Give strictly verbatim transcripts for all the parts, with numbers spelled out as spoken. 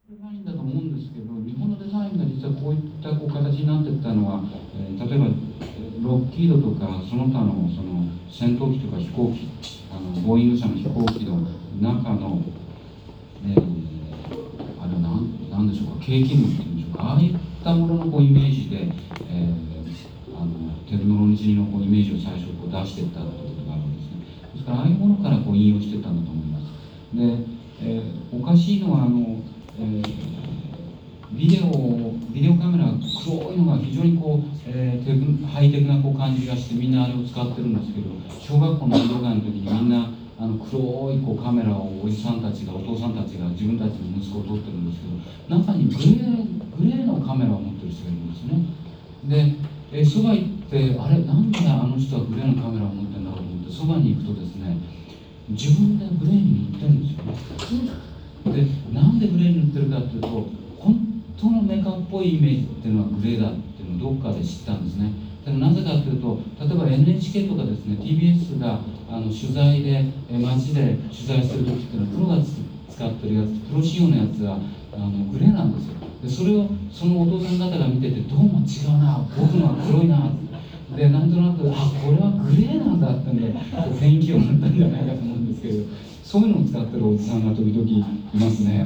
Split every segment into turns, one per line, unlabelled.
デザインだと思うんですけど、日本のデザインが実はこういったこう形になっていったのは、えー、例えばロッキードとかその他のその戦闘機とか飛行機、あのボーイング社の飛行機の中の、えー、あれは何なんでしょうか、計器具っていうんでしょうか、ああいったもののこうイメージで、えー、あのテクノロジーのこうイメージを最初こう出していったということがあるんですね。ですからああいうものからこう引用していったんだと思います。で、えー、おかしいのはあのえー、ビデオビデオカメラが黒いのが非常にこう、えー、テクハイテクなこう感じがして、みんなあれを使ってるんですけど、小学校の運動会の時にみんなあの黒いこうカメラをおじさんたちがお父さんたちが自分たちの息子を撮ってるんですけど、中にグレーグレーのカメラを持ってる人がいるんですね。で、えー、そば行ってあれなんであの人はグレーのカメラを持ってるんだろうと思ってそばに行くとですね、自分でグレーに塗ってるんですよね。で、なんでグレーに塗ってるかっていうと、本当のメカっぽいイメージっていうのはグレーだっていうのをどっかで知ったんですね。でもなぜかというと、例えば エヌエイチケー とかですね、 ティービーエス があの取材でえ街で取材する時っていうのは、プロが使ってるやつ、プロ仕様のやつはあのグレーなんですよ。でそれをそのお父さん方が見てて、どうも違うな、僕のは黒いなで、なんとなく、あ、これはグレーなんだってんで雰囲気を持ったんじゃないかと思うんですけど、そういうのを使ってるおじさんが時々いますね。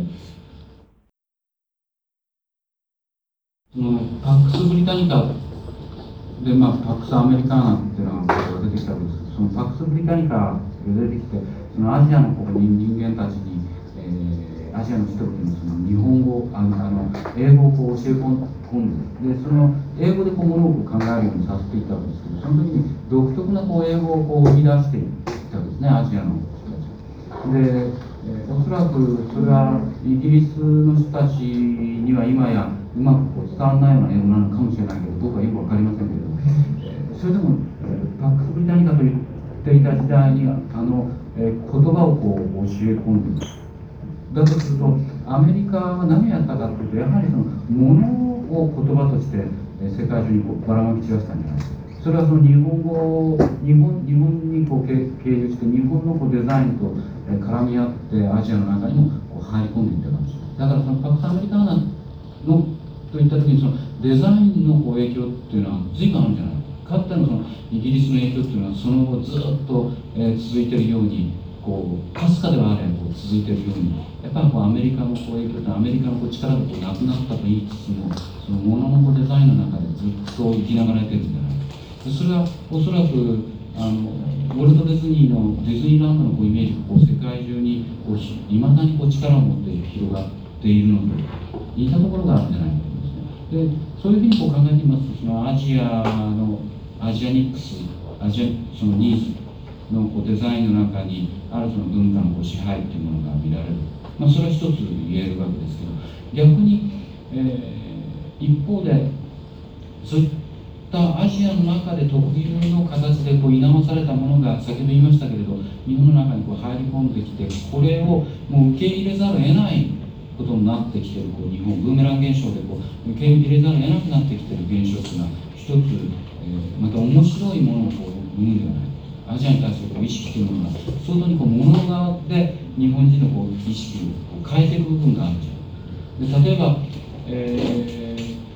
そのパックスブリタニカで、まあ、パックスアメリカーナっていうのが出てきたわけですけど、そのパックスブリタニカが出てきて、そのアジアのここに人間たちに、えー、アジアの人々にその日本語、あのあの英語をこう教え込んで、でその英語でこう物を考えるようにさせていったわけですけど、その時に独特なこう英語をこう生み出していったわけですね、アジアの人たち。で、えー、おそらくそれはイギリスの人たちには今やうまくこう伝わらないような英語なのかもしれないけど、僕はよく分かりませんけれど、えー、それでも、えー、パックスブリタニカと言っていた時代にあの、えー、言葉をこう教え込んでいる。だとすると、アメリカは何をやったかというと、やはりそのものを言葉として、えー、世界中にこうばらまき散らしたんじゃないですか。それはその日本語日本日本にこう経由して、日本のこうデザインと、えー、絡み合ってアジアの中にもこう入り込んでいったかもしれない。だからそのパックスアメリカーナのといった時に、そのデザインのこう影響っていうのは随分あるんじゃないか。かつてのそのイギリスの影響っていうのはその後ずっと、えー、続いているように、こうかすかではあれこう続いているように、やっぱりこうアメリカのこう影響ってアメリカのこう力がこうなくなったと言いつつも、そのもののこうデザインの中でずっと生きながらえてるんじゃないか。それはおそらくあのウォルト・ディズニーのディズニーランドのこうイメージがこう世界中にこういまだにこう力を持って広がっているのと似たところがあるんじゃないかと思いますね。で、そういうふうにこう考えてみますと、そのアジアのアジアニックス、アジアそのニーズのこうデザインの中にあるその文化のこう支配っていうものが見られる。まあ、それは一つ言えるわけですけど、逆に、えー、一方でそういったアジアの中で特有の形でこう猪まされたものが、先ほど言いましたけれど、日本の中にこう入り込んできて、これをもう受け入れざるを得ないことになってきているこう日本ブーメラン現象でこう受け入れざるを得なくなってきている現象というのは一つ、えー、また面白いものをこう生むんではないか。アジアに対するこう意識というものが相当にこう物側で日本人のこう意識をこう変えていく部分があるんですよ。で例えば、え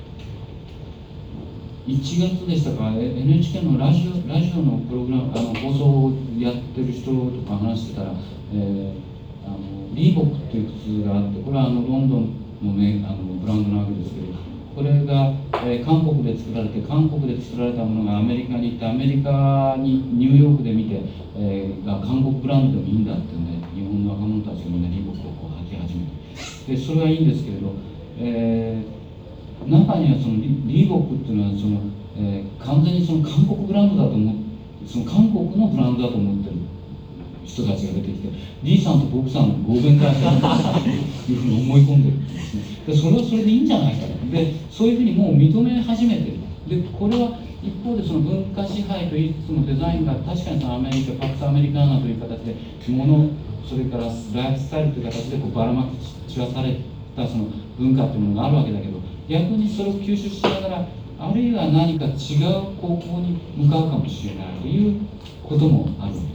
ー、いちがつでしたか、 エヌエイチケー のラジオラジオのプログラムあの放送をやってる人とか話してたら、えー、あのリーボックっていう靴があって、これはあのロンドンの、ね、あのブランドなわけですけど、これが、えー、韓国で作られて、韓国で作られたものがアメリカに行って、アメリカにニューヨークで見て、えー、が韓国ブランドでもいいんだってね、日本の若者たちがみんなリーボックをこう履き始めて、でそれはいいんですけれど、えー、中にはその リ, リーボックっていうのはその、えー、完全にその韓国ブランドだと思って、その韓国のブランドだと思ってる人たちが出てきて、リーさんと僕さんの合弁会社だというふうに思い込んでるんですね。でそれはそれでいいんじゃないかと。でそういうふうにもう認め始めてる。でこれは一方でその文化支配といいつつも、デザインが確かにそのアメリカパックスアメリカーナという形で物、それからライフスタイルという形でこうばらまき散らされたその文化というものがあるわけだけど、逆にそれを吸収しながら、あるいは何か違う方向に向かうかもしれないということもあるわけです。